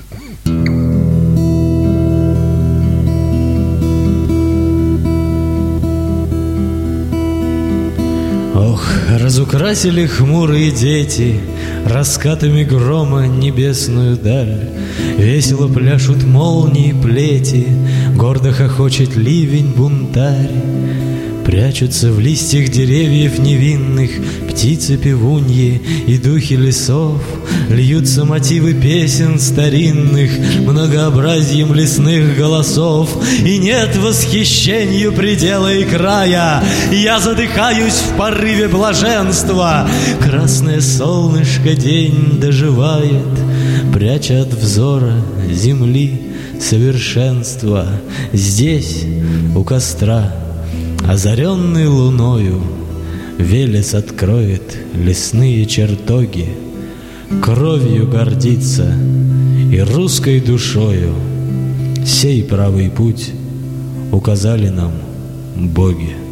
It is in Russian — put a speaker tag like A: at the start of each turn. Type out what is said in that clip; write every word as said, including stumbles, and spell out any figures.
A: Ох, разукрасили хмурые дети раскатами грома небесную даль. Весело пляшут молнии плети, гордо хохочет ливень-бунтарь. Прячутся в листьях деревьев невинных птицы-певуньи и духи лесов. Льются мотивы песен старинных многообразием лесных голосов. И нет восхищению предела и края, я задыхаюсь в порыве блаженства. Красное солнышко день доживает, пряча от взора земли совершенство. Здесь, у костра, озаренный луною, Велес откроет лесные чертоги. Кровью гордится и русской душою сей правый путь указали нам боги.